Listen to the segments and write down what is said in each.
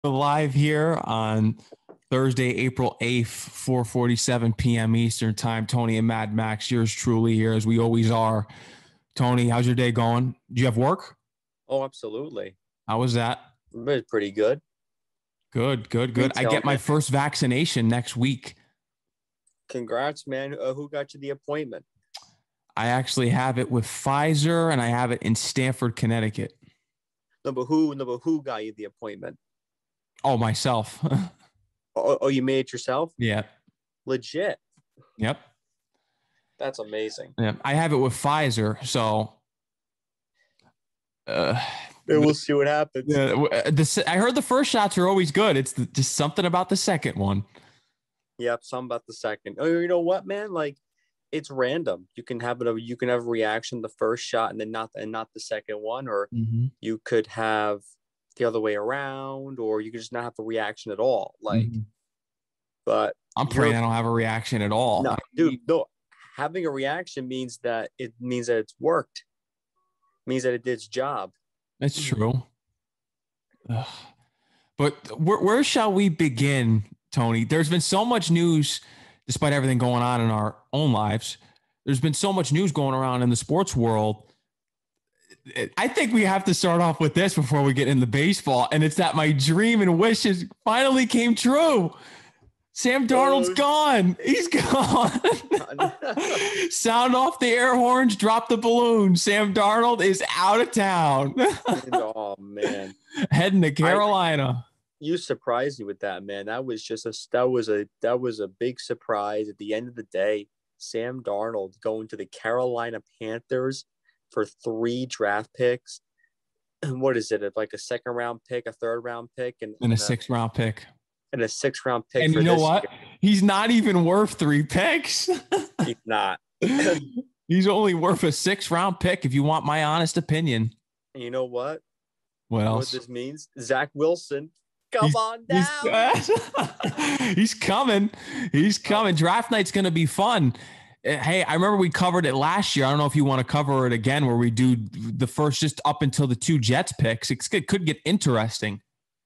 Live here on Thursday, April 8th, 4:47 p.m. Eastern time. Tony and Mad Max, yours truly here as we always are. Tony, how's your day going? Do you have work? Oh, absolutely. How was that? It was pretty good. Good. I get my first vaccination next week. Congrats, man. Who got you the appointment? I actually have it with Pfizer and I have it in Stamford, Connecticut. No, but who got you the appointment? Oh, myself. Oh, you made it yourself? Yeah. Legit. Yep. That's amazing. Yeah. I have it with Pfizer, so we'll see what happens. I heard the first shots are always good. It's just something about the second one. Yep, something about the second. Oh, you know what, man? Like, it's random. You can have a reaction the first shot and then not the second one, or you could have the other way around, or you could just not have a reaction at all. Like, but I'm praying I don't have a reaction at all. No, dude, no. Having a reaction means that it's worked. It means that it did its job. That's true. But where shall we begin, Tony? There's been so much news, despite everything going on in our own lives. There's been so much news going around in the sports world. I think we have to start off with this before we get into baseball, and it's that my dream and wishes finally came true. Sam Darnold's gone. He's gone. Sound off the air horns, drop the balloon. Sam Darnold is out of town. Oh, man. Heading to Carolina. You surprised me with that, man. That was just that was a big surprise. At the end of the day, Sam Darnold going to the Carolina Panthers for 3 draft picks. And what is it? Like a second round pick, a third round pick, and a 6th round pick. And a 6th round pick. And you know what? Year. He's not even worth 3 picks. He's not. He's only worth a 6th round pick, if you want my honest opinion. And you know what? What else? What this means? Zach Wilson. Come on down. He's coming. He's coming. Draft night's going to be fun. Hey, I remember we covered it last year. I don't know if you want to cover it again, where we do the first just up until the 2 Jets picks. It could get interesting.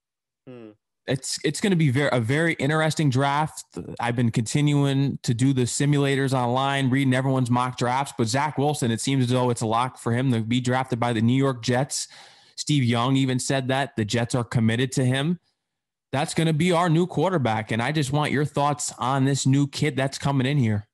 It's going to be a very interesting draft. I've been continuing to do the simulators online, reading everyone's mock drafts. But Zach Wilson, it seems as though it's a lock for him to be drafted by the New York Jets. Steve Young even said that the Jets are committed to him. That's going to be our new quarterback. And I just want your thoughts on this new kid that's coming in here.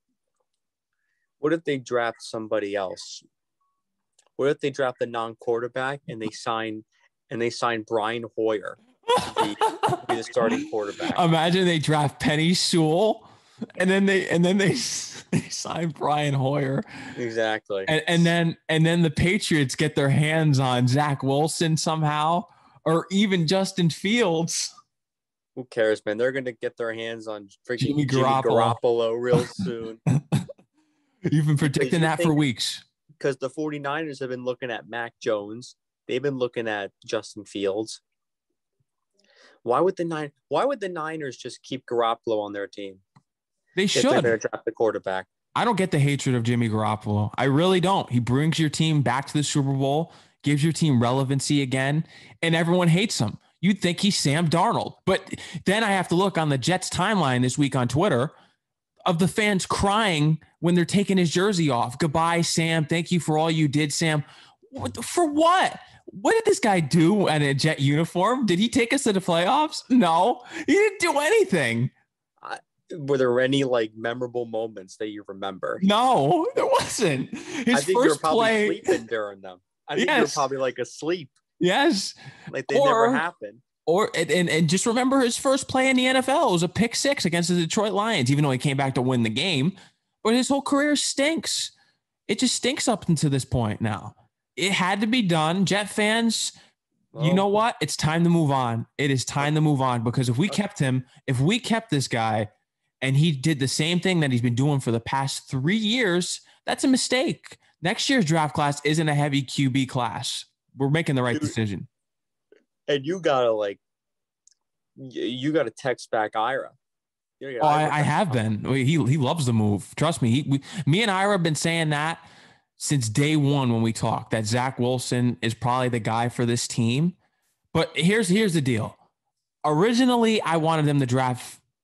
What if they draft somebody else? What if they draft a non-quarterback and they sign Brian Hoyer to be the starting quarterback? Imagine they draft Penny Sewell and then they sign Brian Hoyer. Exactly. And then the Patriots get their hands on Zach Wilson somehow, or even Justin Fields. Who cares, man? They're going to get their hands on freaking Jimmy Garoppolo real soon. You've been predicting that for weeks. Because the 49ers have been looking at Mac Jones. They've been looking at Justin Fields. Why would the Niners just keep Garoppolo on their team? They should. They're going to draft the quarterback. I don't get the hatred of Jimmy Garoppolo. I really don't. He brings your team back to the Super Bowl, gives your team relevancy again, and everyone hates him. You'd think he's Sam Darnold. But then I have to look on the Jets timeline this week on Twitter of the fans crying when they're taking his jersey off. Goodbye, Sam. Thank you for all you did, Sam. For what? What did this guy do in a Jet uniform? Did he take us to the playoffs? No, he didn't do anything. Were there any memorable moments that you remember? No, there wasn't. I think you were probably sleeping during them. I think you were probably asleep. Yes. Like they never happened. And just remember his first play in the NFL was a pick 6 against the Detroit Lions, even though he came back to win the game. But his whole career stinks. It just stinks up until this point now. It had to be done. Jet fans, you know what? It's time to move on. It is time to move on, because if we kept this guy and he did the same thing that he's been doing for the past 3 years, that's a mistake. Next year's draft class isn't a heavy QB class. We're making the right decision. And you gotta text back Ira. I have been. He loves the move. Trust me. Me and Ira have been saying that since day one when we talked, that Zach Wilson is probably the guy for this team. But here's the deal. Originally, I wanted them to trade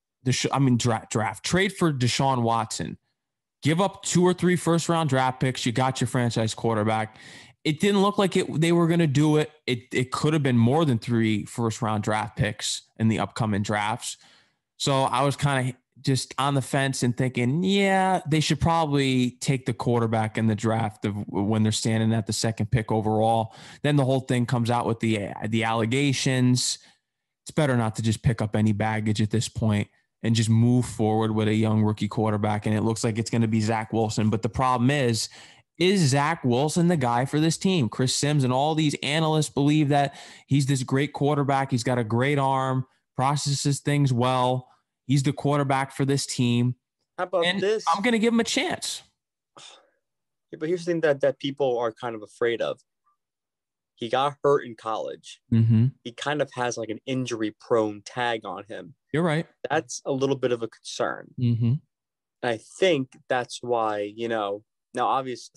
for Deshaun Watson. Give up 2 or 3 first-round draft picks. You got your franchise quarterback. It didn't look like they were going to do it. It could have been more than 3 first-round draft picks in the upcoming drafts. So I was kind of just on the fence and thinking, yeah, they should probably take the quarterback in the draft when they're standing at the second pick overall. Then the whole thing comes out with the allegations. It's better not to just pick up any baggage at this point and just move forward with a young rookie quarterback. And it looks like it's going to be Zach Wilson. But the problem is Zach Wilson the guy for this team? Chris Sims and all these analysts believe that he's this great quarterback. He's got a great arm, processes things well. He's the quarterback for this team. How about this? I'm going to give him a chance. Yeah, but here's the thing that people are kind of afraid of. He got hurt in college. Mm-hmm. He kind of has like an injury-prone tag on him. You're right. That's a little bit of a concern. Mm-hmm. I think that's why, now obviously,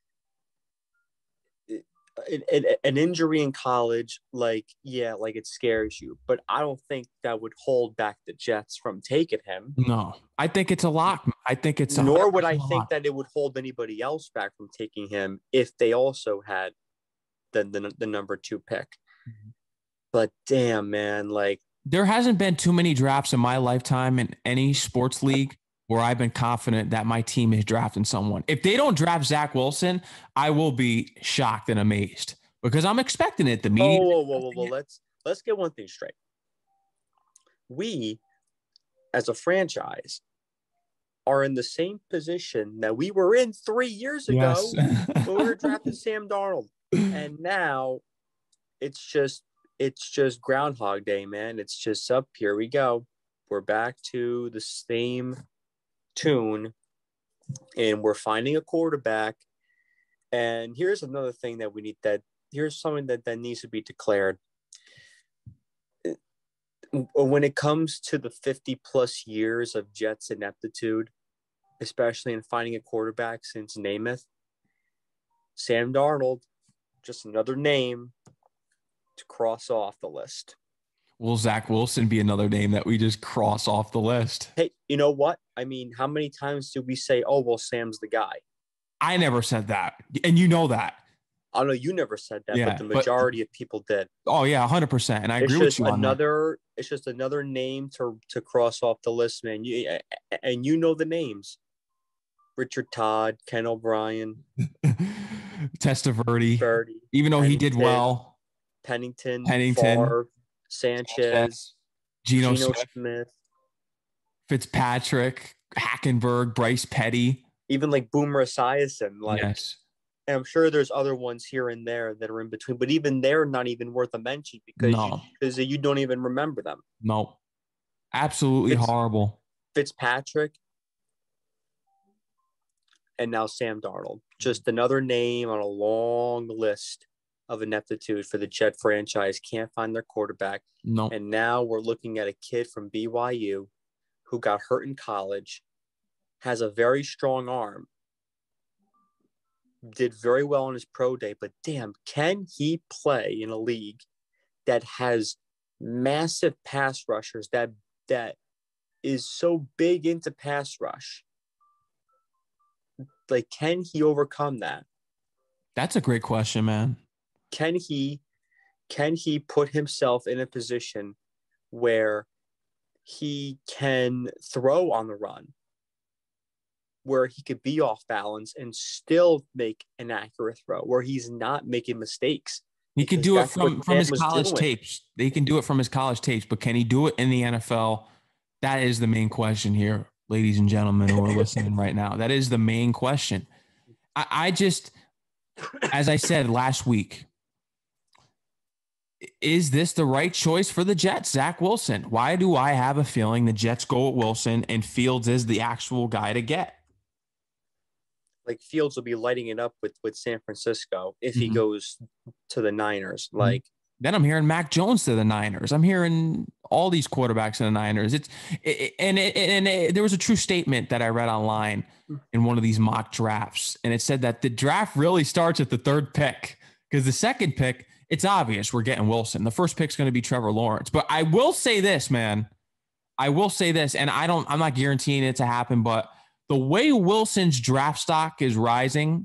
an injury in college, it scares you. But I don't think that would hold back the Jets from taking him. No, I think it's a lock. I think it's nor would I think that it would hold anybody else back from taking him if they also had the number 2 pick. Mm-hmm. But damn, man, there hasn't been too many drafts in my lifetime in any sports league where I've been confident that my team is drafting someone. If they don't draft Zach Wilson, I will be shocked and amazed because I'm expecting it. The media. Whoa. Let's get one thing straight. We, as a franchise, are in the same position that we were in 3 years ago when we were drafting Sam Darnold. And now it's just Groundhog Day, man. It's just up. Here we go. We're back to the same tune, and we're finding a quarterback. And here's another thing that we need. Here's something that needs to be declared. When it comes to the 50-plus years of Jets ineptitude, especially in finding a quarterback since Namath, Sam Darnold, just another name to cross off the list. Will Zach Wilson be another name that we just cross off the list? Hey, you know what? I mean, how many times do we say, oh, well, Sam's the guy? I never said that. And you know that. I know you never said that, but the majority of people did. Oh, yeah, 100%. And I agree with you on that. It's just another name to cross off the list, man. You know the names. Richard Todd, Ken O'Brien. Testaverde. Even though he did well. Pennington. Favre, Sanchez. Geno Smith. Fitzpatrick. Hackenberg. Bryce Petty. Even like Boomer Esiason. Yes. And I'm sure there's other ones here and there that are in between, but even they're not even worth a mention because you don't even remember them. No. Absolutely horrible. Fitzpatrick. And now Sam Darnold. Just another name on a long list of ineptitude for the Jet franchise. Can't find their quarterback. No. And now we're looking at a kid from BYU who got hurt in college, has a very strong arm, did very well on his pro day, but damn, can he play in a league that has massive pass rushers that is so big into pass rush? Can he overcome that? That's a great question, man. Can he put himself in a position where he can throw on the run, where he could be off balance and still make an accurate throw, where he's not making mistakes? He can do it from his college tapes. They can do it from his college tapes, but can he do it in the NFL? That is the main question here, ladies and gentlemen who are listening right now. That is the main question. I just, as I said last week, is this the right choice for the Jets? Zach Wilson. Why do I have a feeling the Jets go with Wilson and Fields is the actual guy to get? Fields will be lighting it up with San Francisco if he goes to the Niners. Then I'm hearing Mac Jones to the Niners. I'm hearing all these quarterbacks in the Niners. There was a true statement that I read online in one of these mock drafts, and it said that the draft really starts at the 3rd pick because the 2nd pick it's obvious we're getting Wilson. The first pick's going to be Trevor Lawrence. But I will say this, man. I will say this, and I'm not guaranteeing it to happen, but the way Wilson's draft stock is rising,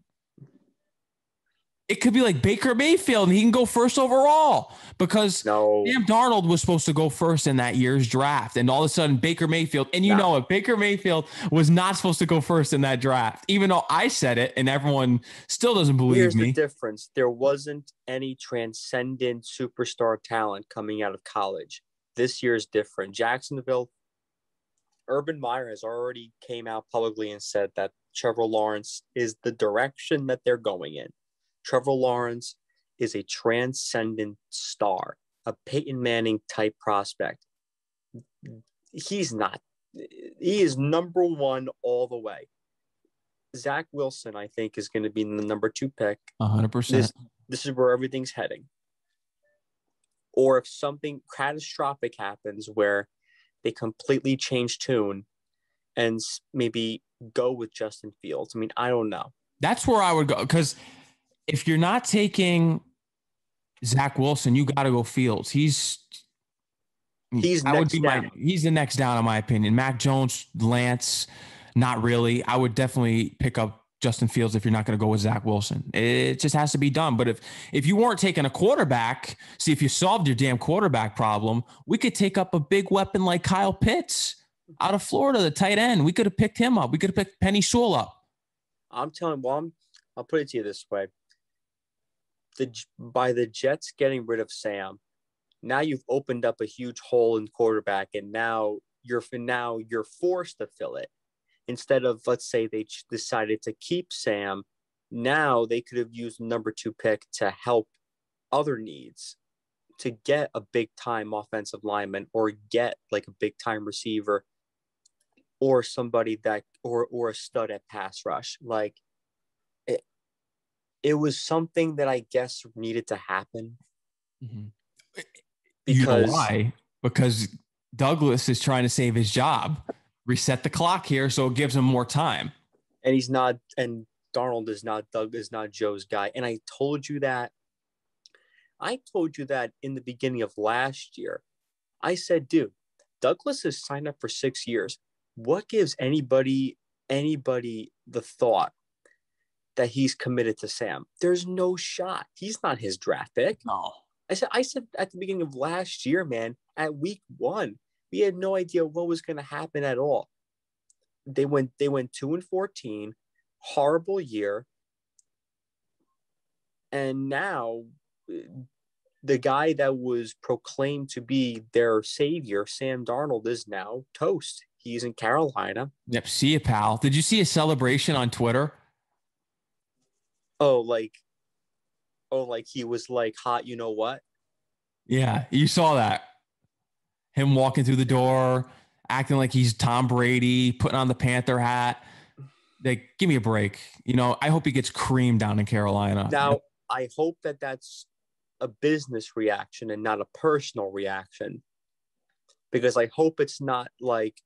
it could be like Baker Mayfield, and he can go first overall because Sam Darnold was supposed to go first in that year's draft. And all of a sudden, Baker Mayfield, and you know it, Baker Mayfield was not supposed to go first in that draft, even though I said it and everyone still doesn't believe me. Here's the difference. There wasn't any transcendent superstar talent coming out of college. This year's different. Jacksonville, Urban Meyer has already came out publicly and said that Trevor Lawrence is the direction that they're going in. Trevor Lawrence is a transcendent star, a Peyton Manning type prospect. He's not. He is number one all the way. Zach Wilson, I think, is going to be the number 2 pick. 100%. This is where everything's heading. Or if something catastrophic happens where they completely change tune and maybe go with Justin Fields. I mean, I don't know. That's where I would go because if you're not taking Zach Wilson, you got to go Fields. He's the next down, in my opinion. Mac Jones, Lance, not really. I would definitely pick up Justin Fields if you're not going to go with Zach Wilson. It just has to be done. But if you weren't taking a quarterback, see if you solved your damn quarterback problem, we could take up a big weapon like Kyle Pitts out of Florida, the tight end. We could have picked him up. We could have picked Penny Sewell up. I'm telling you, I'll put it to you this way. By the Jets getting rid of Sam, now you've opened up a huge hole in quarterback, and now you're forced to fill it. Instead of, let's say, they decided to keep Sam, now they could have used the number 2 pick to help other needs, to get a big-time offensive lineman or get like a big-time receiver or somebody that or a stud at pass rush. Like it was something that I guess needed to happen. Mm-hmm. Because you know why? Because Douglas is trying to save his job. Reset the clock here, so it gives him more time. And he's not. And Darnold is not. Doug is not Joe's guy. And I told you that. I told you that in the beginning of last year. I said, dude, Douglas has signed up for 6 years. What gives anybody the thought that he's committed to Sam? There's no shot. He's not his draft pick. No. I said at the beginning of last year, man, at week 1. We had no idea what was going to happen at all. They went 2-14, horrible year. And now the guy that was proclaimed to be their savior, Sam Darnold, is now toast. He's in Carolina. Yep. See you, pal. Did you see a celebration on Twitter? Oh, like he was like hot, you know what? Yeah, you saw that. Him walking through the door, acting like he's Tom Brady, putting on the Panther hat. Like, give me a break. You know, I hope he gets creamed down in Carolina. Now, I hope that that's a business reaction and not a personal reaction. Because I hope it's not like,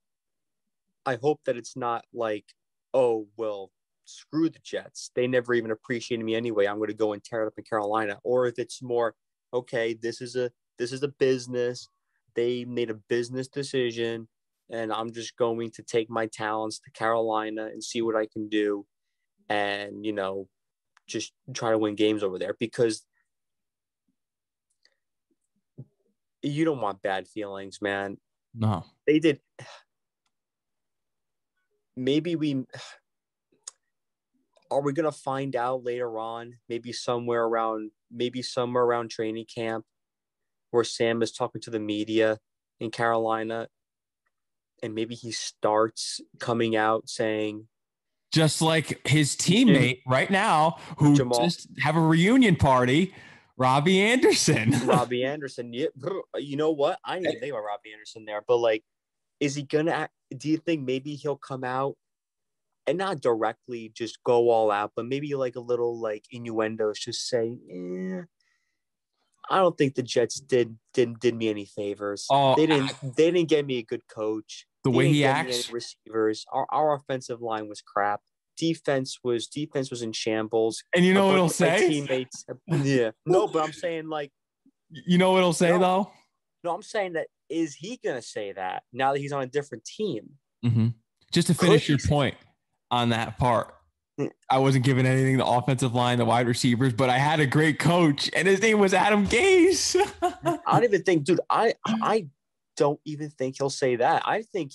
oh, well, screw the Jets. They never even appreciated me anyway. I'm going to go and tear it up in Carolina. Or if it's more, okay, this is a business. They made a business decision, and I'm just going to take my talents to Carolina and see what I can do and, you know, just try to win games over there because you don't want bad feelings, man. No. They did. Are we going to find out later on, maybe somewhere around training camp, where Sam is talking to the media in Carolina, and maybe he starts coming out saying, just like his teammate right now, who just have a reunion party, Robbie Anderson. Robbie Anderson. Yeah, you know what? I didn't even think about Robbie Anderson there, but like, is he gonna? Do you think maybe he'll come out and not directly just go all out, but maybe like a little like innuendos, just say, I don't think the Jets did me any favors. Oh, they didn't get me a good coach. The way he acts, receivers. Our offensive line was crap. defense was in shambles. And you know what he'll My say? teammates, yeah, no, but I'm saying like, you know what he'll say though? No, I'm saying that is he gonna say that now that he's on a different team? Mm-hmm. Just to finish your point on that part, I wasn't giving anything the offensive line, the wide receivers, but I had a great coach, and his name was Adam Gase. I don't even think, dude. I don't even think he'll say that. I think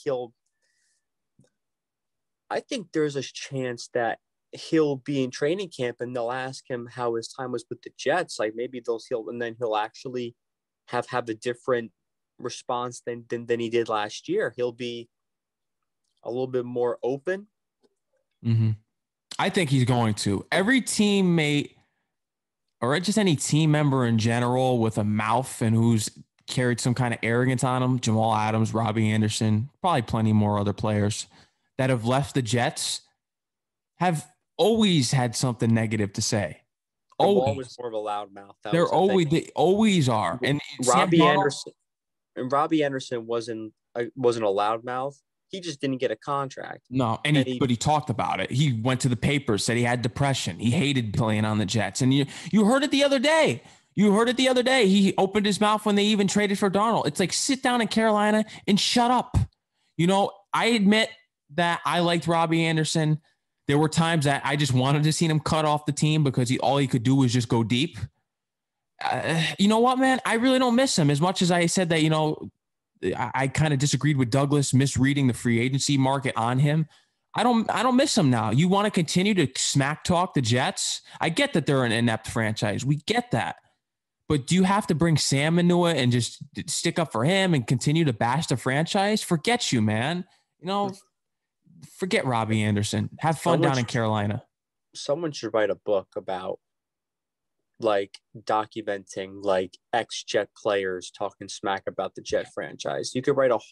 there's a chance that he'll be in training camp and they'll ask him how his time was with the Jets. Like maybe he'll actually have a different response than he did last year. He'll be a little bit more open. Mm-hmm. I think he's going to. Every teammate or just any team member in general with a mouth and who's carried some kind of arrogance on him, Jamal Adams, Robbie Anderson, probably plenty more other players that have left the Jets have always had something negative to say. Jamal was more of a loudmouth. They always are. And Robbie Anderson wasn't a loudmouth. He just didn't get a contract. No, but he talked about it. He went to the papers, said he had depression. He hated playing on the Jets. And you heard it the other day. He opened his mouth when they even traded for Darnold. It's like, sit down in Carolina and shut up. I admit that I liked Robbie Anderson. There were times that I just wanted to see him cut off the team because all he could do was just go deep. You know what, man? I really don't miss him as much as I said that, I kind of disagreed with Douglas misreading the free agency market on him. I don't miss him now. You want to continue to smack talk the Jets? I get that they're an inept franchise. We get that. But do you have to bring Sam into it and just stick up for him and continue to bash the franchise? Forget you, man. Forget Robbie Anderson. Have fun down in Carolina. Someone should write a book about like documenting like ex-Jet players talking smack about the Jet franchise. You could write a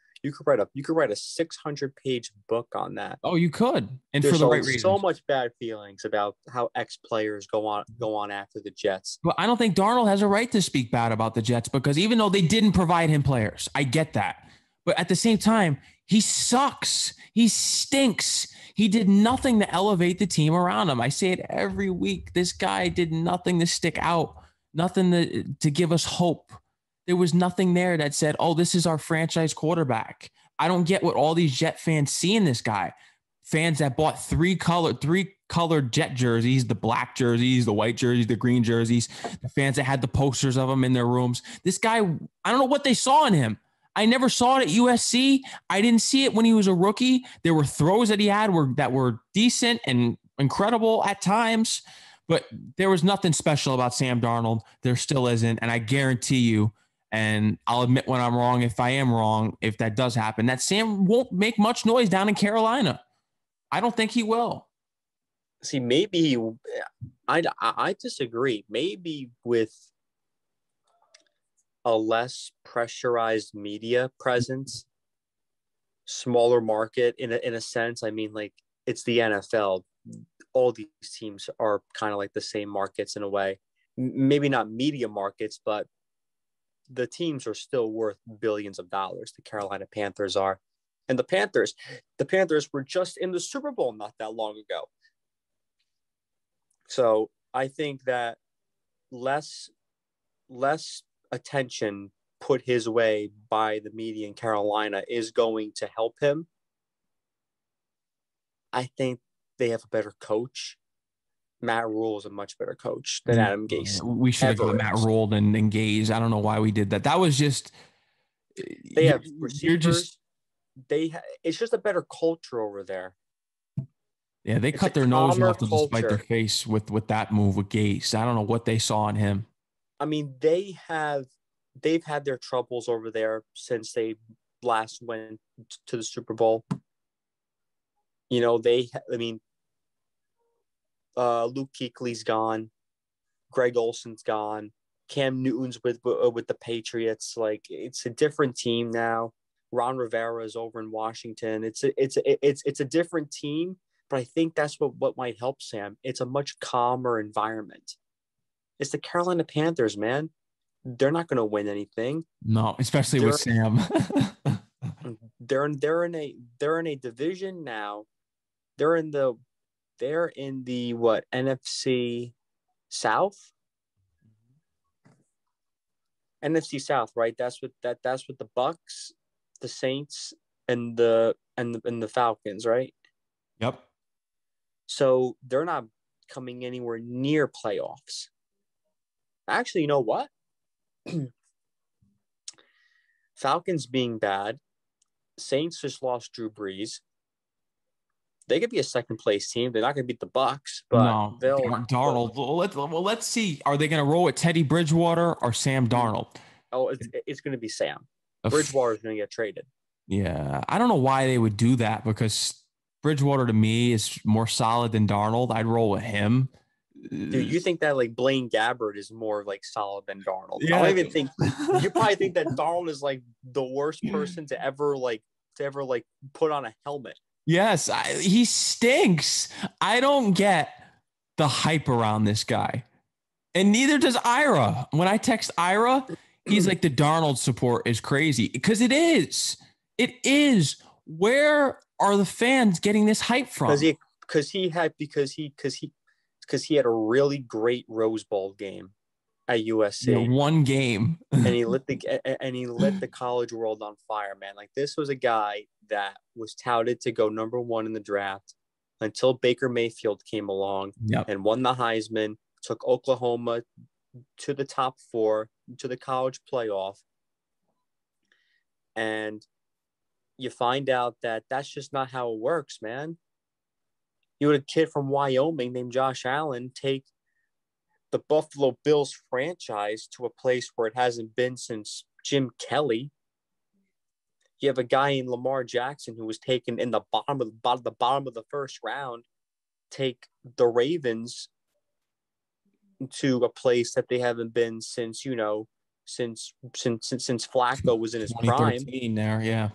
600-page book on that. Oh, you could. And there's for the right reasons. So much bad feelings about how ex-players go on after the Jets. But I don't think Darnold has a right to speak bad about the Jets because even though they didn't provide him players, I get that. But at the same time, he sucks. He stinks. He did nothing to elevate the team around him. I say it every week. This guy did nothing to stick out, nothing to give us hope. There was nothing there that said, oh, this is our franchise quarterback. I don't get what all these Jet fans see in this guy. Fans that bought three colored Jet jerseys, the black jerseys, the white jerseys, the green jerseys, the fans that had the posters of him in their rooms. This guy, I don't know what they saw in him. I never saw it at USC. I didn't see it when he was a rookie. There were throws that he had that were decent and incredible at times, but there was nothing special about Sam Darnold. There still isn't. And I guarantee you, and I'll admit when I'm wrong, if I am wrong, if that does happen, that Sam won't make much noise down in Carolina. I don't think he will. See, maybe I disagree. Maybe with a less pressurized media presence, smaller market in a sense. I mean, like it's the NFL. All these teams are kind of like the same markets in a way. Maybe not media markets, but the teams are still worth billions of dollars. The Carolina Panthers are. And the Panthers were just in the Super Bowl not that long ago. So I think that less attention put his way by the media in Carolina is going to help him. I think they have a better coach. Matt Rule is a much better coach than Adam Gase. We should have got Matt Rule than Gase. I don't know why we did that. That was just they have receivers. It's just a better culture over there. Yeah, they cut their nose off to spite their face with that move with Gase. I don't know what they saw in him. I mean, they've had their troubles over there since they last went to the Super Bowl. Luke Kuechly's gone, Greg Olson's gone, Cam Newton's with the Patriots. Like it's a different team now. Ron Rivera is over in Washington. It's a different team, but I think that's what might help Sam. It's a much calmer environment. It's the Carolina Panthers, man. They're not going to win anything. No, especially with Sam. they're in a division now. They're in the they're in the what, NFC South? NFC South, right? That's what the Bucks, the Saints, and the Falcons, right? Yep. So they're not coming anywhere near playoffs. Actually, you know what? Falcons being bad, Saints just lost Drew Brees. They could be a second place team. They're not going to beat the Bucks, but No, they'll. Darnold. Let's see. Are they going to roll with Teddy Bridgewater or Sam Darnold? Oh, it's going to be Sam. Bridgewater is going to get traded. Yeah, I don't know why they would do that because Bridgewater to me is more solid than Darnold. I'd roll with him. Dude, you think that like Blaine Gabbert is more like solid than Darnold? Yeah. I don't even think you probably think that Darnold is like the worst person to ever put on a helmet. Yes, he stinks. I don't get the hype around this guy. And neither does Ira. When I text Ira, he's like, the Darnold support is crazy. Because it is. It is. Where are the fans getting this hype from? Because he had a really great Rose Bowl game at USC. Yeah, one game. and he lit the college world on fire, man. Like, this was a guy that was touted to go number one in the draft until Baker Mayfield came along and won the Heisman, took Oklahoma to the top 4, to the college playoff. And you find out that that's just not how it works, man. You had a kid from Wyoming named Josh Allen take the Buffalo Bills franchise to a place where it hasn't been since Jim Kelly. You have a guy in Lamar Jackson who was taken in the bottom of the first round, take the Ravens to a place that they haven't been since Flacco was in his prime. There, yeah.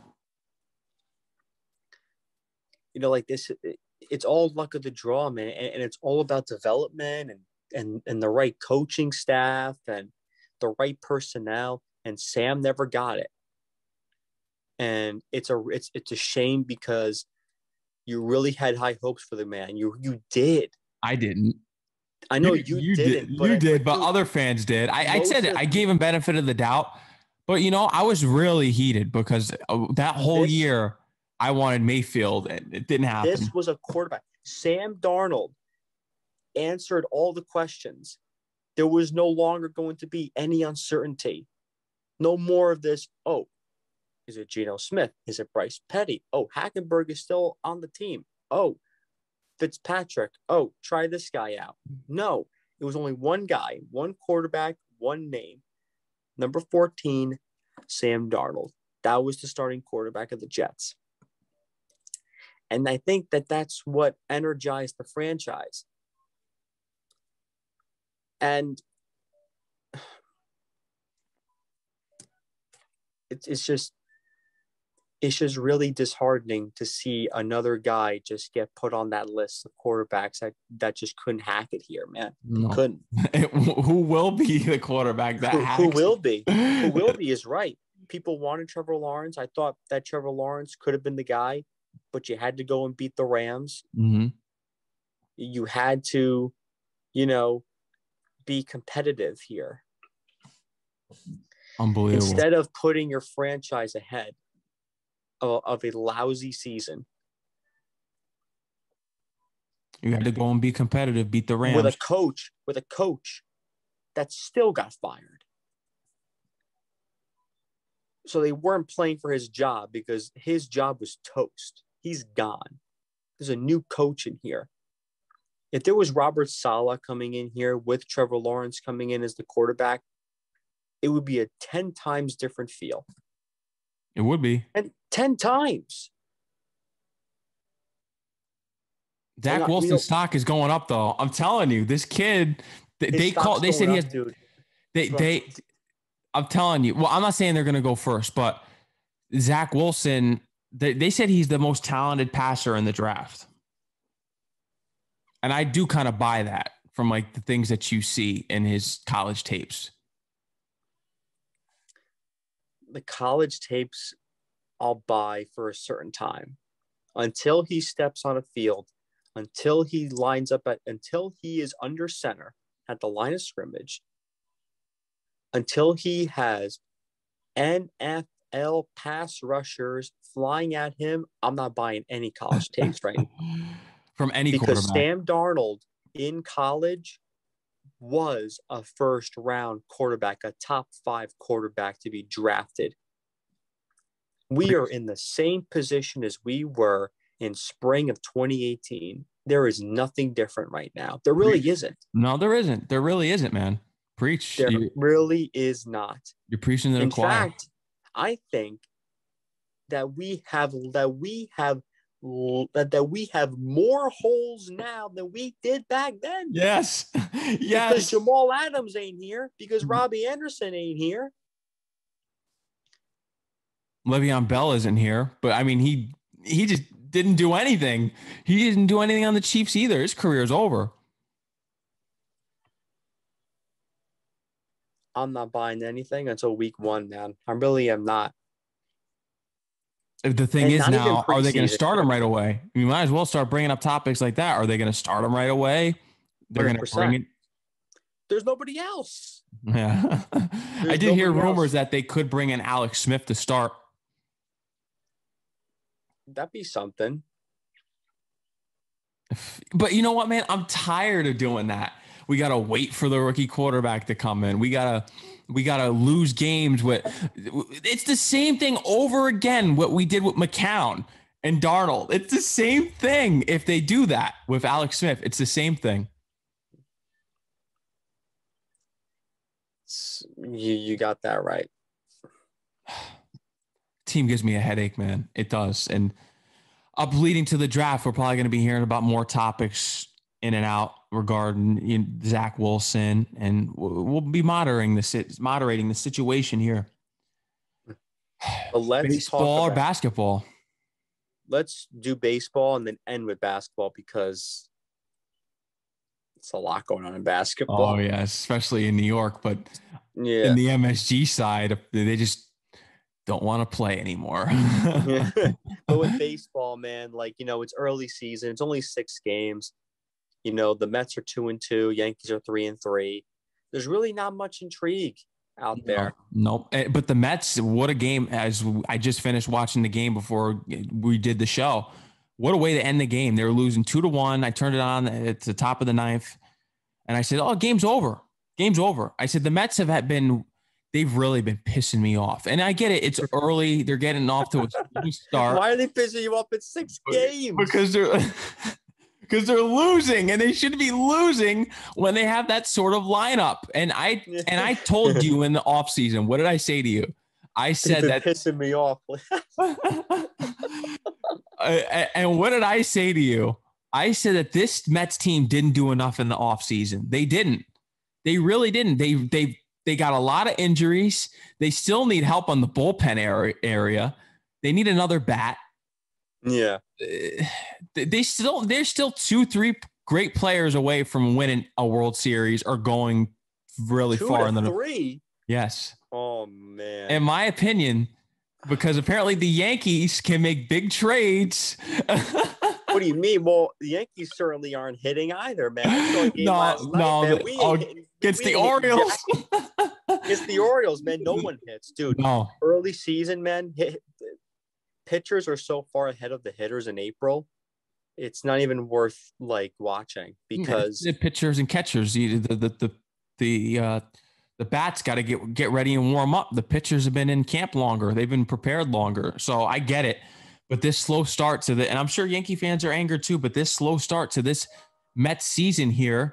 Like this, it's all luck of the draw, man, and it's all about development and the right coaching staff and the right personnel. And Sam never got it. And it's a shame because you really had high hopes for the man. You did. I didn't. I know you didn't. But other fans did. I said it. I gave him benefit of the doubt. But, I was really heated because that whole year I wanted Mayfield, and it didn't happen. This was a quarterback. Sam Darnold answered all the questions. There was no longer going to be any uncertainty. No more of this, oh, is it Geno Smith? Is it Bryce Petty? Oh, Hackenberg is still on the team. Oh, Fitzpatrick. Oh, try this guy out. No, it was only one guy, one quarterback, one name. Number 14, Sam Darnold. That was the starting quarterback of the Jets. And I think that that's what energized the franchise. And it's just really disheartening to see another guy just get put on that list of quarterbacks that just couldn't hack it here, man. No. Couldn't. Who will be the quarterback that hacks? Who will be? Who will be is right. People wanted Trevor Lawrence. I thought that Trevor Lawrence could have been the guy, but you had to go and beat the Rams. Mm-hmm. You had to, be competitive here. Unbelievable. Instead of putting your franchise ahead of a lousy season. You had to go and be competitive, beat the Rams. With a coach that still got fired. So they weren't playing for his job because his job was toast. He's gone. There's a new coach in here. If there was Robert Saleh coming in here with Trevor Lawrence coming in as the quarterback, it would be a 10 times different feel. It would be. And 10 times. Zach Wilson's stock is going up, though. I'm telling you, this kid, they said he has, dude. I'm telling you, well, I'm not saying they're going to go first, but Zach Wilson, they said he's the most talented passer in the draft. And I do kind of buy that from like the things that you see in his college tapes. The college tapes I'll buy for a certain time. Until he steps on a field, until he is under center at the line of scrimmage, until he has NFL pass rushers flying at him, I'm not buying any college takes right now. From any because quarterback. Sam Darnold in college was a first-round quarterback, a top 5 quarterback to be drafted. We are in the same position as we were in spring of 2018. There is nothing different right now. There really isn't. No, there isn't. There really isn't, man. Preach. There really is not. You're preaching to the choir. In fact, I think that we have more holes now than we did back then. Yes. Because Jamal Adams ain't here. Because Robbie Anderson ain't here. Le'Veon Bell isn't here. But, I mean, he just didn't do anything. He didn't do anything on the Chiefs either. His career's over. I'm not buying anything until week 1, man. I really am not. The thing is now, are they going to start him right away? You might as well start bringing up topics like that. Are they going to start him right away? They're going to bring it. There's nobody else. Yeah. I did hear rumors that they could bring in Alex Smith to start. That'd be something. But you know what, man? I'm tired of doing that. We got to wait for the rookie quarterback to come in. We got to lose games with. It's the same thing over again, what we did with McCown and Darnold. It's the same thing. If they do that with Alex Smith, it's the same thing. You got that right. Team gives me a headache, man. It does. And up leading to the draft, we're probably going to be hearing about more topics in and out regarding Zach Wilson, and we'll be moderating the situation here. Let's baseball or basketball? Let's do baseball and then end with basketball because it's a lot going on in basketball. Oh yeah, especially in New York, but yeah, in the MSG side, they just don't want to play anymore. But with baseball, man, it's early season. It's only 6 games. The Mets are 2-2, Yankees are 3-3. There's really not much intrigue out there. No. But the Mets, what a game. As I just finished watching the game before we did the show. What a way to end the game. They were losing 2-1. I turned it on at the top of the 9th. And I said, oh, game's over. Game's over. I said, the Mets they've really been pissing me off. And I get it. It's early. They're getting off to a start. Why are they pissing you off at 6 games? Because they're losing, and they should be losing when they have that sort of lineup. And I told you in the offseason, what did I say to you? I said that pissing me off. And what did I say to you? I said that this Mets team didn't do enough in the offseason. They didn't. They really didn't. They got a lot of injuries. They still need help on the bullpen area. They need another bat. Yeah. They're still 2-3 great players away from winning a World Series or going really far in the 3. Yes. Oh man. In my opinion, because apparently the Yankees can make big trades. What do you mean? Well, the Yankees certainly aren't hitting either, man. Against the Orioles. Against the Orioles, man. No one hits, dude. No. Early season, man. Pitchers are so far ahead of the hitters in April. It's not even worth watching because the pitchers and catchers, the bats got to get ready and warm up. The pitchers have been in camp longer. They've been prepared longer. So I get it. But this slow start and I'm sure Yankee fans are angered too, but this slow start to this Mets season here,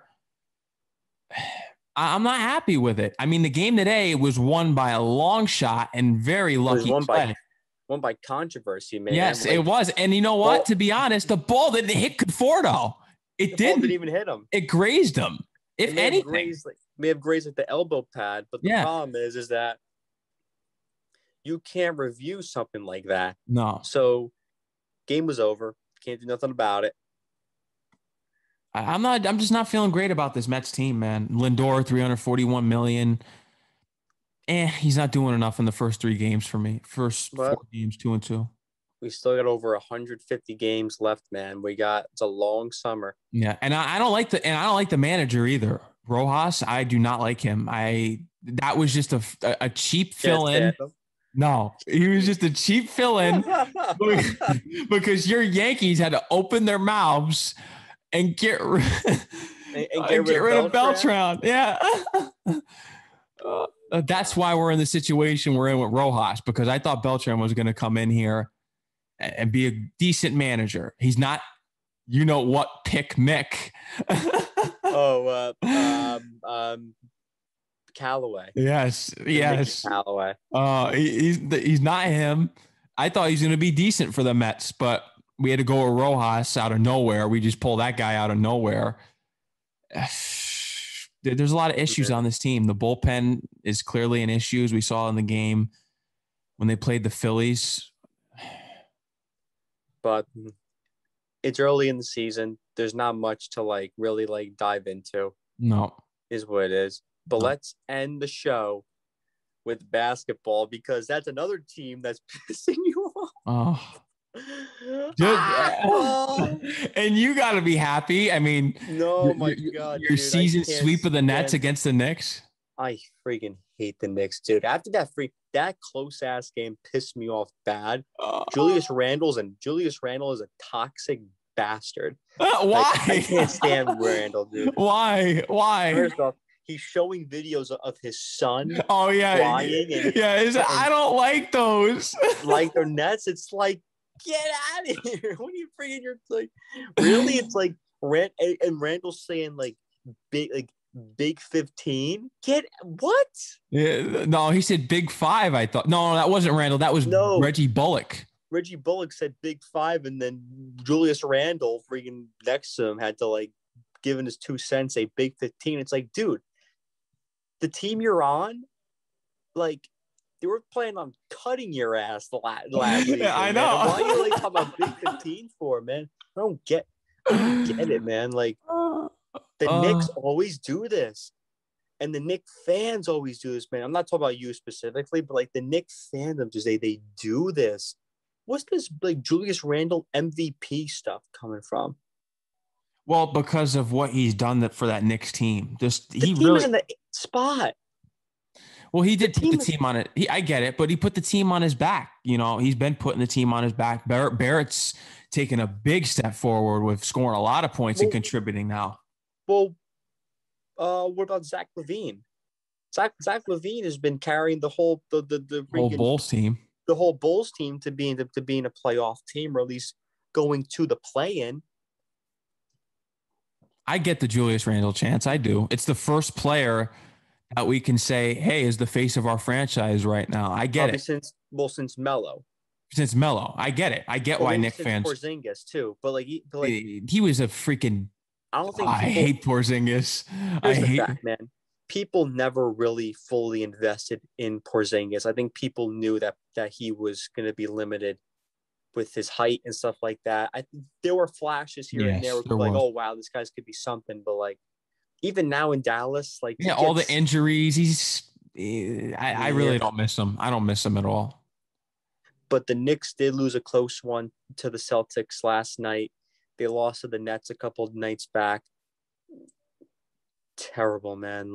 I'm not happy with it. I mean, the game today was won by a long shot and very lucky play. Won by controversy, man. Yes, it was. And you know what? To be honest, the ball didn't hit Conforto. The ball didn't even hit him. It grazed him. If anything. May have grazed the elbow pad. But the problem is that you can't review something like that. No. So game was over. Can't do nothing about it. I'm just not feeling great about this Mets team, man. Lindor, $341 million. He's not doing enough in the first 3 games for me. First 4 games, 2-2. We still got over 150 games left, man. It's a long summer. Yeah, and I don't like the manager either. Rojas, I do not like him. That was just a cheap fill in. No, he was just a cheap fill in because your Yankees had to open their mouths and get rid of Beltran. Yeah. That's why we're in the situation we're in with Rojas, because I thought Beltran was going to come in here and be a decent manager. He's not, you know what, pick Mick. Callaway. Yes. Callaway. He's not him. I thought he's going to be decent for the Mets, but we had to go with Rojas out of nowhere. We just pulled that guy out of nowhere. There's a lot of issues on this team. The bullpen is clearly an issue, as we saw in the game when they played the Phillies. But it's early in the season. There's not much to really dive into. No. Is what it is. But let's end the show with basketball, because that's another team that's pissing you off. And you got to be happy. I mean, God, your season sweep of the Nets against the Knicks. I freaking hate the Knicks, dude. After that close ass game pissed me off bad. Julius Randle is a toxic bastard. Why? I can't stand Randle, dude. Why? First off, he's showing videos of his son. Oh yeah, crying I don't like those. Like their Nets, it's like, get out of here. What are you freaking? You're like, really? It's like and Randall's saying big 15. Get what? Yeah, no, he said big 5. I thought no, that wasn't Randall. That was Reggie Bullock. Reggie Bullock said big 5, and then Julius Randle freaking next to him had to give his 2 cents, a big 15. It's like, dude, the team you're on, they were planning on cutting your ass last week. Yeah, I know. Man. Why are you talking about big 15 for, man? I don't get it, man. The Knicks always do this. And the Knicks fans always do this, man. I'm not talking about you specifically, but the Knicks fandom just they do this. What's this Julius Randle MVP stuff coming from? Well, because of what he's done for that Knicks team. The team is in the spot. Well, he did put the team on it. I get it, but he put the team on his back. He's been putting the team on his back. Barrett's taken a big step forward with scoring a lot of points and contributing now. Well, what about Zach LaVine? Zach LaVine has been carrying the whole whole Bulls team. The whole Bulls team to being a playoff team, or at least going to the play-in. I get the Julius Randle chance. I do. It's the first player that we can say, hey, is the face of our franchise right now. I get it. Since Melo. Since Melo. I get it. I get why Knicks fans. Porzingis too. But he was a freaking. I don't think I hate Porzingis. Man. People never really fully invested in Porzingis. I think people knew that he was going to be limited with his height and stuff like that. There were flashes here and there. Oh wow, this guy's could be something. But even now in Dallas, all the injuries. I really don't miss him. I don't miss him at all. But the Knicks did lose a close one to the Celtics last night. They lost to the Nets a couple of nights back. Terrible, man.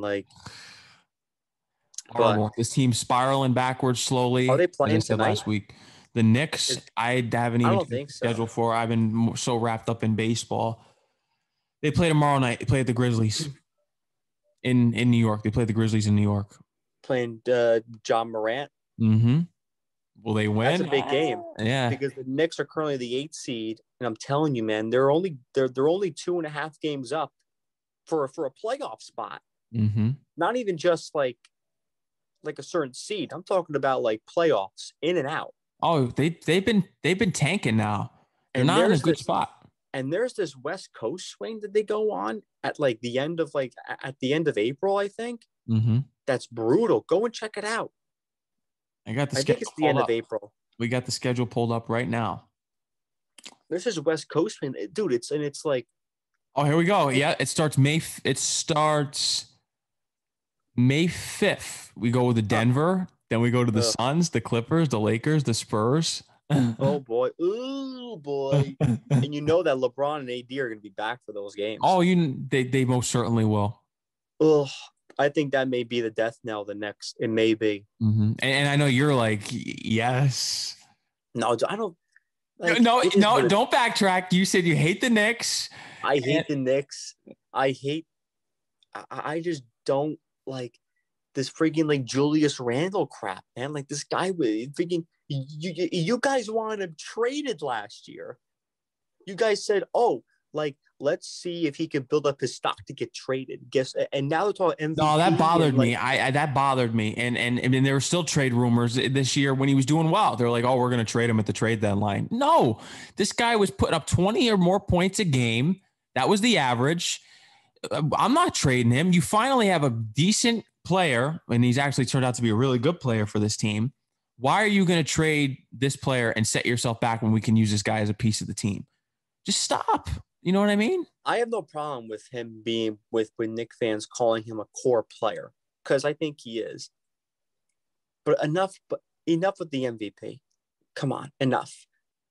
Horrible. This team's spiraling backwards slowly. Are they playing tonight? Last week? The Knicks, I haven't even scheduled for. I've been so wrapped up in baseball. They play tomorrow night. They play the Grizzlies in New York. They play the Grizzlies in New York. Playing John Morant. Mm-hmm. Will they win? That's a big game. Yeah. Because the Knicks are currently the 8th seed, and I'm telling you, man, they're only 2.5 games up for a playoff spot. Mm-hmm. Not even just like a certain seed. I'm talking about playoffs in and out. Oh, they've been tanking now. They're not in a good spot. And there's this West Coast swing that they go on at the end of April, I think. Mm-hmm. That's brutal. Go and check it out. I think it's the end of April. We got the schedule pulled up right now. There's this West Coast swing, dude. It's oh, here we go. Yeah, it starts May 5th. We go with the Denver. Then we go to the Suns, the Clippers, the Lakers, the Spurs. Oh boy, ooh boy, and you know that LeBron and AD are going to be back for those games. Oh, they most certainly will. Oh, I think that may be the death knell. The next, it may be. And I know you're like, yes. No, I don't. Like, No, don't backtrack. You said you hate the Knicks. I hate the Knicks. I just don't like this freaking like Julius Randle crap, man. Like this guy with freaking you guys wanted him traded last year. You guys said, oh, like let's see if he can build up his stock to get traded. Guess and now it's all MVP. No, that bothered me. That bothered me. And there were still trade rumors this year when he was doing well. They're like, oh, we're going to trade him at the trade deadline. No, this guy was putting up 20 or more points a game. That was the average. I'm not trading him. You finally have a decent player, and he's actually turned out to be a really good player for this team. Why are you going to trade this player and set yourself back when we can use this guy as a piece of the team? Just stop. You know what I mean? I have no problem with him being with Knick fans calling him a core player because I think he is. But enough with the MVP. Come on, enough.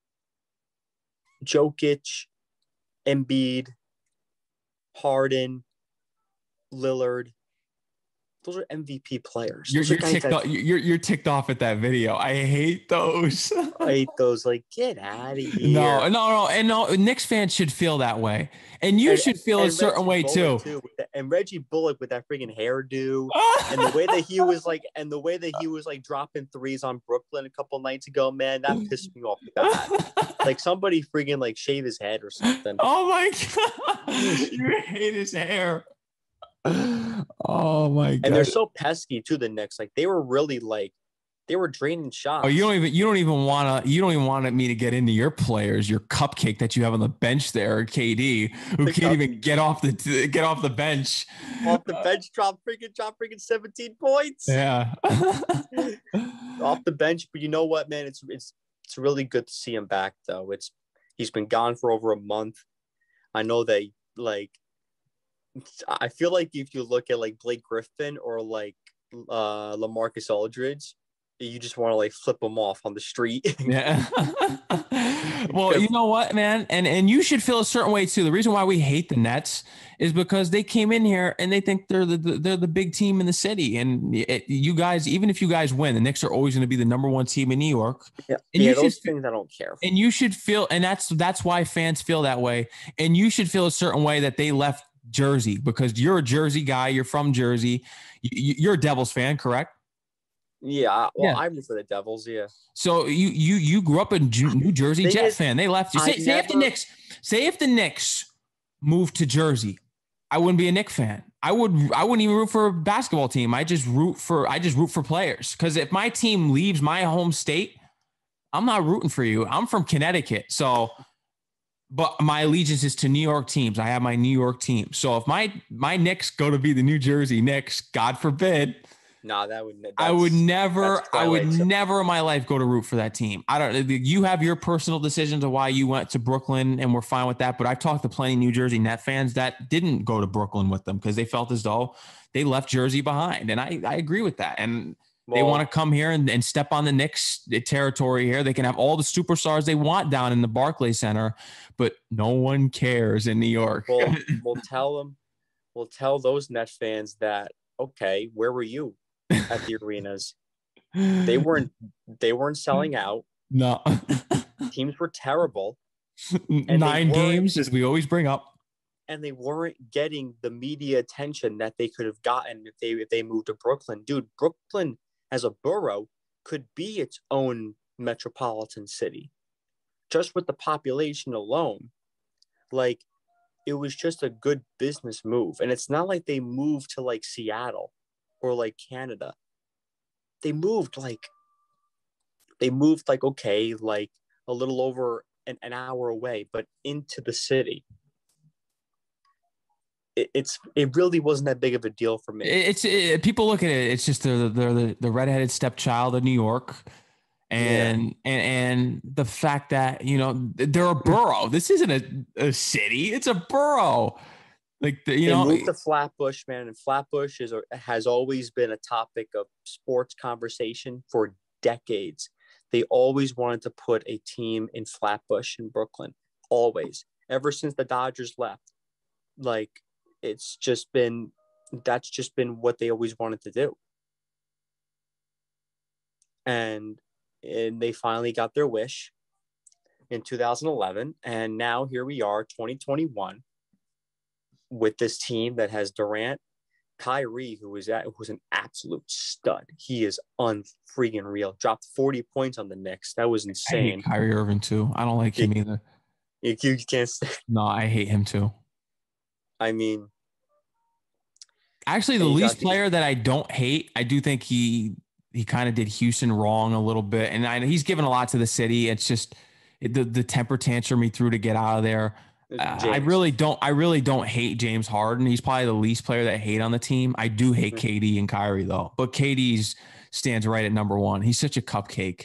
Jokic, Embiid, Harden, Lillard. Those are MVP players. You're ticked off at that video. I hate those. I hate those. Like, get out of here. No. And Knicks fans should feel that way. And you should feel a certain way too. And Reggie Bullock with that freaking hairdo and the way that he was like dropping threes on Brooklyn a couple nights ago, man, that pissed me off bad. Like somebody freaking like shave his head or something. Oh my God. You hate his hair. Oh my God. And they're so pesky to the Knicks. Like they were really like they were draining shots. Oh, you don't even want me to get into your players, your cupcake that you have on the bench there, KD, who can't even get off the bench. Off the bench, drop freaking 17 points. Yeah. Off the bench, but you know what, man? It's really good to see him back though. He's been gone for over a month. I know that I feel like if you look at like Blake Griffin or like LaMarcus Aldridge, you just want to like flip them off on the street. Yeah. Well, you know what, man? And you should feel a certain way too. The reason why we hate the Nets is because they came in here and they think they're the big team in the city. And you guys, even if you guys win, the Knicks are always going to be the number one team in New York. Yeah, and those things I don't care for. And you should feel, and that's why fans feel that way. And you should feel a certain way that they left Jersey because you're a Jersey guy. You're from Jersey. You're a Devils fan, correct? Yeah. Well, I'm for the Devils. Yeah. So you grew up in New Jersey Jet fan. They left you. Say if the Knicks moved to Jersey, I wouldn't be a Knicks fan. I wouldn't even root for a basketball team. I just root for players. Because if my team leaves my home state, I'm not rooting for you. I'm from Connecticut. So but my allegiance is to New York teams. I have my New York team. So if my Knicks go to be the New Jersey Knicks, God forbid. No, I would never in my life go to root for that team. I don't. You have your personal decisions of why you went to Brooklyn, and we're fine with that. But I've talked to plenty of New Jersey Net fans that didn't go to Brooklyn with them because they felt as though they left Jersey behind, and I agree with that. And they want to come here and step on the Knicks territory here. They can have all the superstars they want down in the Barclays Center, but no one cares in New York. We'll tell those Nets fans that, okay, where were you at the arenas? They weren't selling out. No. Teams were terrible. 9 games, as we always bring up. And they weren't getting the media attention that they could have gotten if they moved to Brooklyn. Dude, Brooklyn as a borough could be its own metropolitan city just with the population alone. Like, it was just a good business move. And it's not like they moved to like Seattle or like Canada. They moved like okay, like a little over an hour away, but into the city. It really wasn't that big of a deal for me. People look at it. It's just the redheaded stepchild of New York, and the fact that they're a borough. This isn't a city. It's a borough. Like they moved to Flatbush, man, and Flatbush has always been a topic of sports conversation for decades. They always wanted to put a team in Flatbush in Brooklyn. Always. Ever since the Dodgers left. Like, that's just been what they always wanted to do. And they finally got their wish in 2011. And now here we are, 2021, with this team that has Durant, Kyrie, who's an absolute stud. He is unfreaking real. Dropped 40 points on the Knicks. That was insane. I hate Kyrie Irving too. I don't like him either. You can't say. No, I hate him too. I mean, actually, the least player that I don't hate, I do think he kind of did Houston wrong a little bit, and he's given a lot to the city. It's just the temper tantrum he threw to get out of there. I really don't hate James Harden. He's probably the least player that I hate on the team. I do hate KD and Kyrie though, but KD's stands right at number one. He's such a cupcake.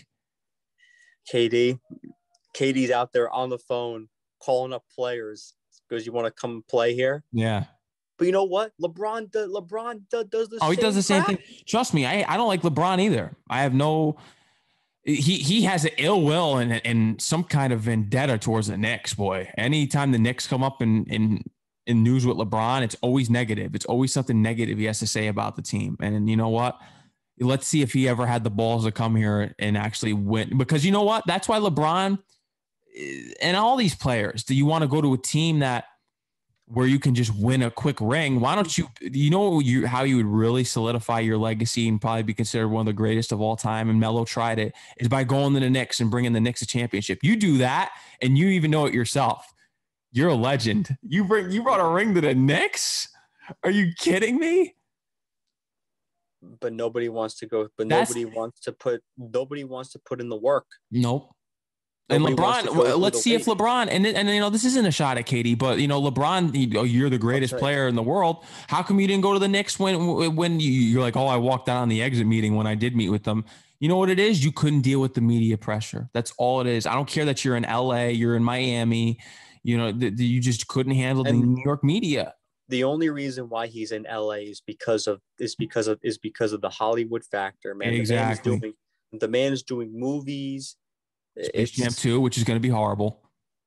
KD's out there on the phone calling up players because you want to come play here. Yeah. But you know what? LeBron does the same. Oh, he does the same thing. Trust me, I don't like LeBron either. I have no. He has an ill will and some kind of vendetta towards the Knicks. Boy, anytime the Knicks come up in news with LeBron, it's always negative. It's always something negative he has to say about the team. And you know what? Let's see if he ever had the balls to come here and actually win. Because you know what? That's why LeBron and all these players. Do you want to go to a team where you can just win a quick ring? Why don't you how you would really solidify your legacy and probably be considered one of the greatest of all time? And Melo tried it, is by going to the Knicks and bringing the Knicks a championship. You do that, and you even know it yourself. You're a legend. You brought a ring to the Knicks? Are you kidding me? But nobody wants to go. But nobody wants to put in the work. Nope. And LeBron, let's see if LeBron, and this isn't a shot at KD, but LeBron, you're the greatest player in the world. How come you didn't go to the Knicks when you're like, oh, I walked out on the exit meeting when I did meet with them? You know what it is? You couldn't deal with the media pressure. That's all it is. I don't care that you're in LA, you're in Miami, you just couldn't handle the New York media. The only reason why he's in LA is because of the Hollywood factor, man. Exactly. The man is doing movies. Space Jam 2, which is going to be horrible.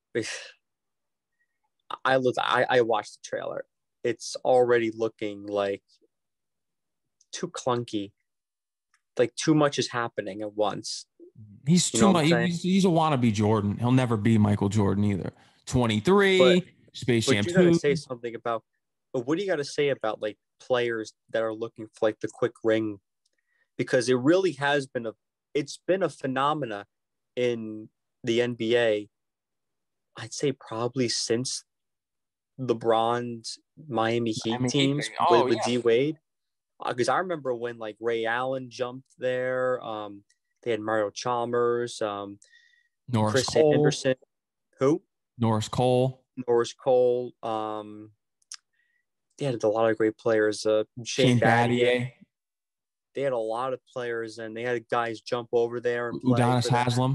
I watched the trailer. It's already looking like too clunky. Like too much is happening at once. He's too much. He's a wannabe Jordan. He'll never be Michael Jordan either. 23, Space Jam 2. But you got to say something about. What do you got to say about like players that are looking for like the quick ring? Because it really has been a phenomena in the NBA, I'd say probably since LeBron's Miami Heat teams with D Wade. Because I remember when like Ray Allen jumped there. They had Mario Chalmers, Norris Chris Cole. Anderson. Who? Norris Cole. They had a lot of great players. Shane Battier. They had a lot of players, and they had guys jump over there and play. Udonis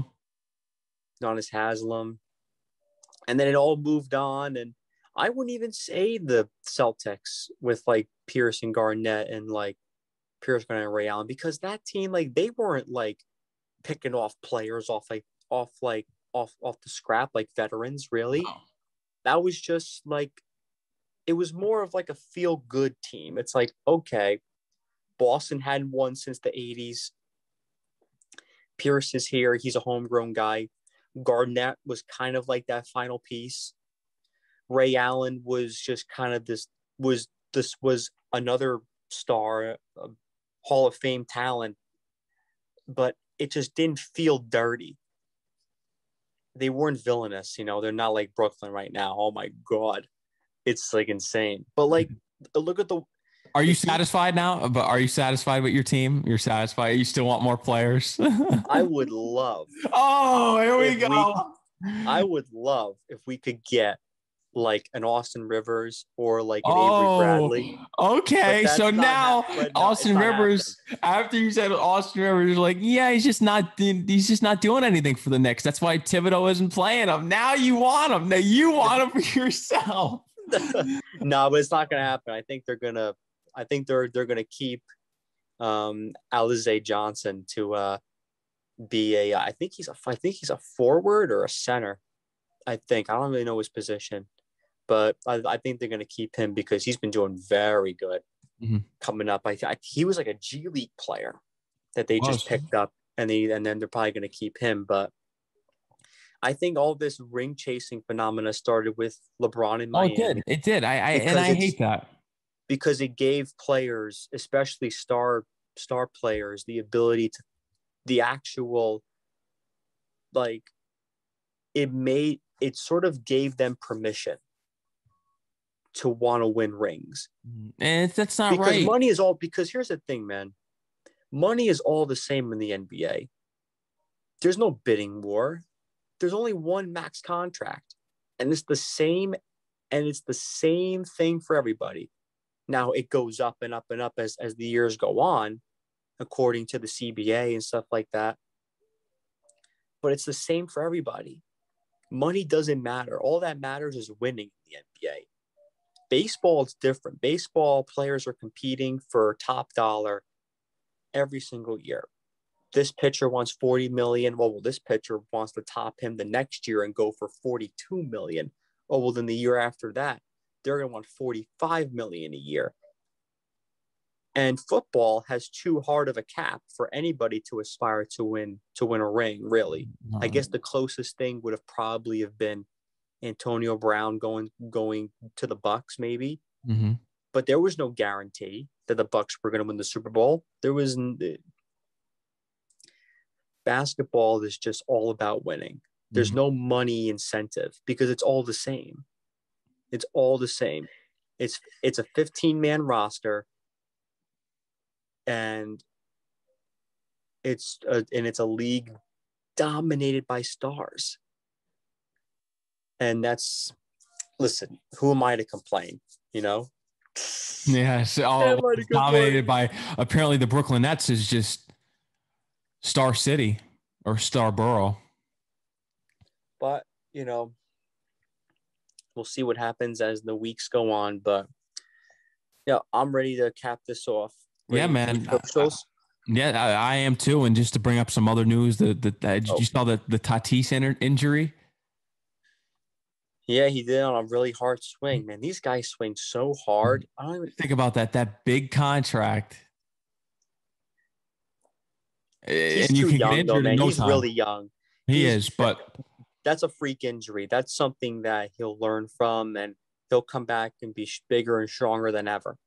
Haslam. And then it all moved on. And I wouldn't even say the Celtics with like Pierce and Garnett and like Pierce, Garnett, and Ray Allen, because that team, like, they weren't like picking off players off the scrap, like veterans, really. Oh. That was just like, it was more of like a feel good team. It's like, okay, Boston hadn't won since the 80s. Pierce is here. He's a homegrown guy. Garnett was kind of like that final piece. Ray Allen was just kind of this was another star, Hall of Fame talent, but it just didn't feel dirty. They weren't villainous, they're not like Brooklyn right now. Oh my God. It's like insane. But like, look at Are you satisfied now? But are you satisfied with your team? You're satisfied? You still want more players? I would love. Oh, here we go. I would love if we could get like an Austin Rivers or like an Avery Bradley. Okay, so now Austin Rivers, after you said Austin Rivers, you're like, yeah, he's just not doing anything for the Knicks. That's why Thibodeau isn't playing him. Now you want him. Now you want him for yourself. No, but it's not gonna happen. I think they're gonna keep Alize Johnson to be a. I think he's a forward or a center. I don't really know his position, but I think they're going to keep him because he's been doing very good coming up. He was like a G League player that they just picked up, and then they're probably going to keep him. But I think all this ring chasing phenomena started with LeBron in Miami. Oh, it did. I hate that because it gave players, especially star players, the ability to the actual it sort of gave them permission to want to win rings. And that's not right. Because money is all, because here's the thing, man. Money is all the same in the NBA. There's no bidding war. There's only one max contract. And it's the same thing for everybody. Now it goes up and up and up as the years go on, according to the CBA and stuff like that. But it's the same for everybody. Money doesn't matter. All that matters is winning in the NBA. Baseball is different. Baseball players are competing for top dollar every single year. This pitcher wants $40 million. Well, this pitcher wants to top him the next year and go for $42 million. Oh, well, then the year after that, they're going to want $45 million a year. And football has too hard of a cap for anybody to aspire to win a ring, really. I guess the closest thing would have probably have been Antonio Brown going to the Bucks, maybe. Mm-hmm. But there was no guarantee that the Bucks were going to win the Super Bowl. Basketball is just all about winning. There's no money incentive because it's all the same. It's all the same. It's a 15-man roster, and it's a league dominated by stars. And listen, who am I to complain? You know? Yes. Dominated by, apparently the Brooklyn Nets is just Star City or Star Borough. But, we'll see what happens as the weeks go on. But, yeah, I'm ready to cap this off. Yeah, man. I am too. And just to bring up some other news, you saw the Tatis injury? Yeah, he did on a really hard swing, man. These guys swing so hard. I don't even think about that big contract. He's too young, though, man. He's really young. He is, but that's a freak injury. That's something that he'll learn from, and he'll come back and be bigger and stronger than ever.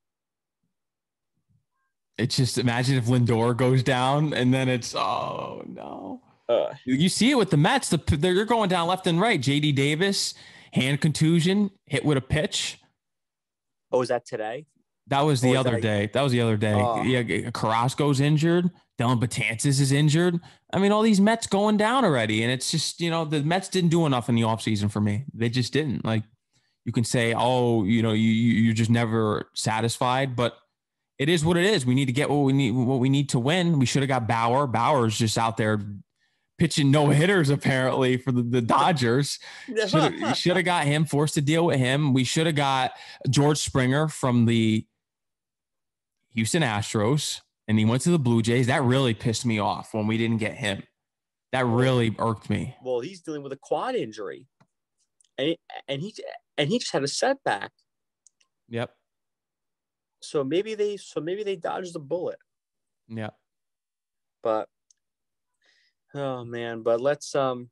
It's just, imagine if Lindor goes down, and then it's, oh no. You see it with the Mets. They're going down left and right. J.D. Davis, hand contusion, hit with a pitch. Oh, was that today? That was the other day. That was the other day. Yeah, Carrasco's injured. Dellin Betances is injured. I mean, all these Mets going down already. And it's just, the Mets didn't do enough in the offseason for me. They just didn't. Like, you can say, you're just never satisfied. But it is what it is. We need to get what we need to win. We should have got Bauer. Bauer's just out there pitching no hitters apparently for the Dodgers. Should have got him, forced to deal with him. We should have got George Springer from the Houston Astros, and he went to the Blue Jays. That really pissed me off when we didn't get him. That really irked me. Well, he's dealing with a quad injury, and he just had a setback. Yep. So maybe they dodged the bullet. Yeah. But oh man, but let's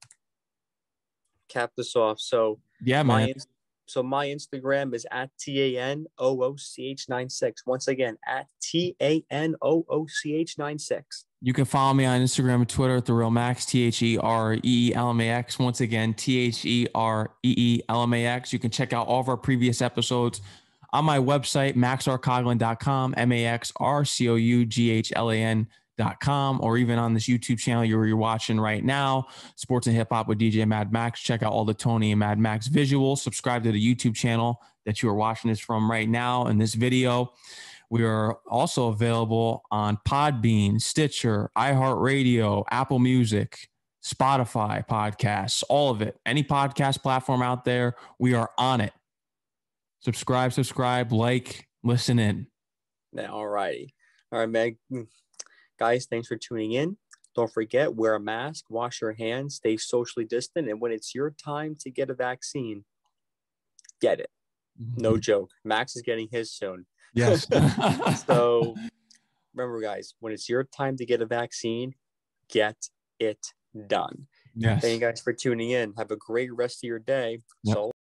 cap this off. So yeah, man. My Instagram is at TANOOCH96. Once again, at TANOOCH96. You can follow me on Instagram and Twitter at The Real Max, THEREELMAX. Once again, THEREELMAX. You can check out all of our previous episodes on my website, maxrcoughlin.com, MAXRCOUGHLAN.com, or even on this YouTube channel you're watching right now, Sports and Hip Hop with DJ Mad Max. Check out all the Tony and Mad Max visuals. Subscribe to the YouTube channel that you are watching this from right now in this video. We are also available on Podbean, Stitcher, iHeartRadio, Apple Music, Spotify podcasts, all of it. Any podcast platform out there, we are on it. Subscribe, like, listen in. All righty. All right, Meg. Guys, thanks for tuning in. Don't forget, wear a mask, wash your hands, stay socially distant. And when it's your time to get a vaccine, get it. No joke. Max is getting his soon. Yes. So remember, guys, when it's your time to get a vaccine, get it done. Yes. Thank you guys for tuning in. Have a great rest of your day. Yep. So